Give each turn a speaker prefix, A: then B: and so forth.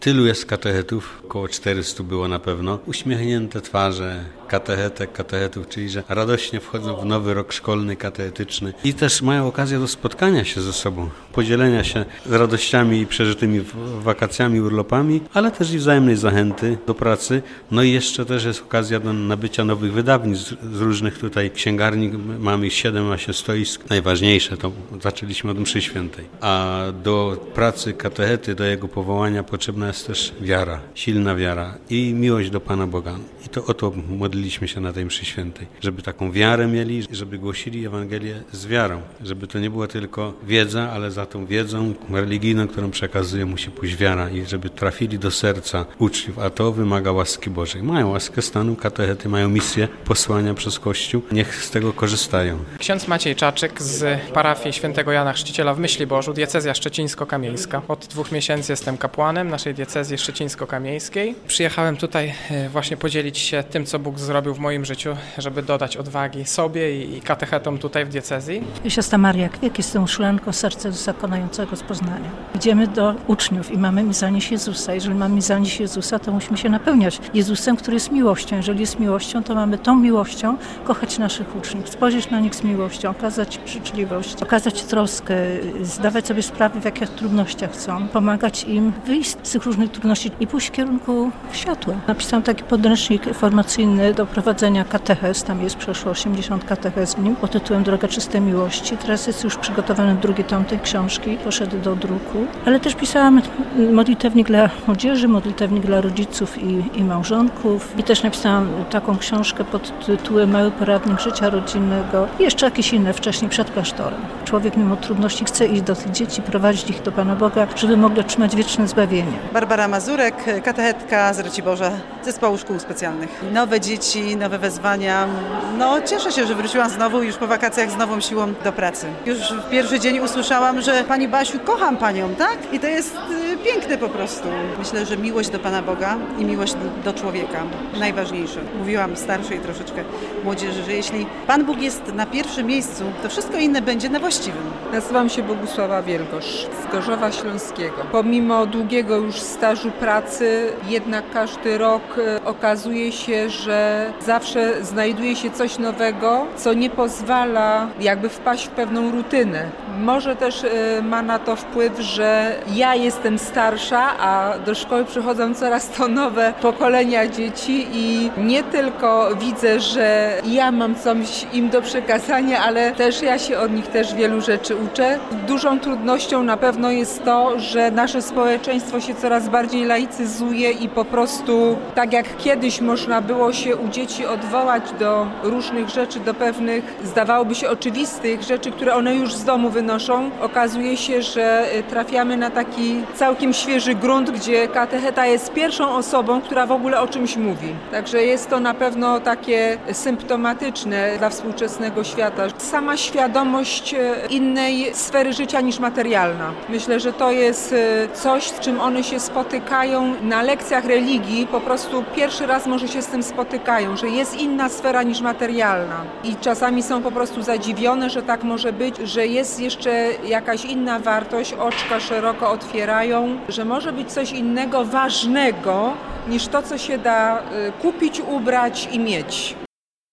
A: Tylu jest katechetów, około 400 było na pewno. Uśmiechnięte twarze katechetów, czyli że radośnie wchodzą w nowy rok szkolny, katechetyczny i też mają okazję do spotkania się ze sobą, podzielenia się z radościami przeżytymi wakacjami, urlopami, ale też i wzajemnej zachęty do pracy. No i jeszcze też jest okazja do nabycia nowych wydawnictw z różnych tutaj księgarni. Mamy 7 stoisk. Najważniejsze to zaczęliśmy od mszy świętej. A do pracy katechety, do jego powołania potrzebna jest też wiara, silna wiara i miłość do Pana Boga. I to o to modliliśmy się na tej mszy świętej, żeby taką wiarę mieli, żeby głosili Ewangelię z wiarą, żeby to nie była tylko wiedza, ale za tą wiedzą religijną, którą przekazuje, musi pójść wiara i żeby trafili do serca uczniów, a to wymaga łaski Bożej. Mają łaskę stanu, katechety mają misję posłania przez Kościół, niech z tego korzystają.
B: Ksiądz Maciej Czaczyk z parafii Świętego Jana Chrzciciela w Myśliborzu, diecezja szczecińsko-kamieńska. Od 2 miesięcy jestem kapłanem naszej diecezji szczecińsko-kamieńskiej. Przyjechałem tutaj właśnie podzielić się tym, co Bóg zrobił w moim życiu, żeby dodać odwagi sobie i katechetom tutaj w diecezji.
C: Siostra Maria Kwiek, jestem szulanką Serca Jezusa Konającego z Poznania. Idziemy do uczniów i mamy mi zanieść Jezusa. Jeżeli mamy mi zanieść Jezusa, to musimy się napełniać Jezusem, który jest miłością. Jeżeli jest miłością, to mamy tą miłością kochać naszych uczniów, spojrzeć na nich z miłością, okazać życzliwość, okazać troskę, zdawać sobie sprawę, w jakich trudnościach chcą, pomagać im wyjść z tych różnych trudności i pójść w kierunku światła. Napisałam taki podręcznik formacyjny do prowadzenia katechez, tam jest przeszło 80 katechez w nim, pod tytułem Droga Czystej Miłości. Teraz jest już przygotowany drugi tom tej książki, poszedł do druku. Ale też pisałam modlitewnik dla młodzieży, modlitewnik dla rodziców i małżonków. I też napisałam taką książkę pod tytułem Mały poradnik życia rodzinnego. I jeszcze jakieś inne wcześniej przed klasztorem. Człowiek mimo trudności chce iść do tych dzieci, prowadzić ich do Pana Boga, żeby mogli otrzymać wieczne zbawienie.
D: Barbara Mazurek, katechetka z Raciborza, zespołu szkół specjalnych. Nowe dzieci, nowe wezwania. No cieszę się, że wróciłam znowu już po wakacjach z nową siłą do pracy. Już w pierwszy dzień usłyszałam, że Pani Basiu, kocham Panią, tak? I to jest piękne po prostu. Myślę, że miłość do Pana Boga i miłość do człowieka. Najważniejsze. Mówiłam starszej troszeczkę młodzieży, że jeśli Pan Bóg jest na pierwszym miejscu, to wszystko inne będzie na właściwym.
E: Nazywam się Bogusława Wielgosz z Gorzowa Śląskiego. Pomimo długiego już stażu pracy, jednak każdy rok okazuje się, że zawsze znajduje się coś nowego, co nie pozwala jakby wpaść w pewną rutynę. Może też ma na to wpływ, że ja jestem starsza, a do szkoły przychodzą coraz to nowe pokolenia dzieci i nie tylko widzę, że ja mam coś im do przekazania, ale też ja się od nich też wielu rzeczy uczę. Dużą trudnością na pewno jest to, że nasze społeczeństwo się coraz bardziej laicyzuje i po prostu tak jak kiedyś można było się u dzieci odwołać do różnych rzeczy, do pewnych zdawałoby się oczywistych rzeczy, które one już z domu wynoszą, okazuje się, że trafiamy na taki całkiem świeży grunt, gdzie katecheta jest pierwszą osobą, która w ogóle o czymś mówi. Także jest to na pewno takie symptomatyczne dla współczesnego świata. Sama świadomość innej sfery życia niż materialna. Myślę, że to jest coś, z czym one się spotykają na lekcjach religii. Po prostu pierwszy raz może się z tym spotykają, że jest inna sfera niż materialna. I czasami są po prostu zadziwione, że tak może być, że jest jeszcze jakaś inna wartość, oczka szeroko otwierają, że może być coś innego ważnego niż to, co się da kupić, ubrać i mieć.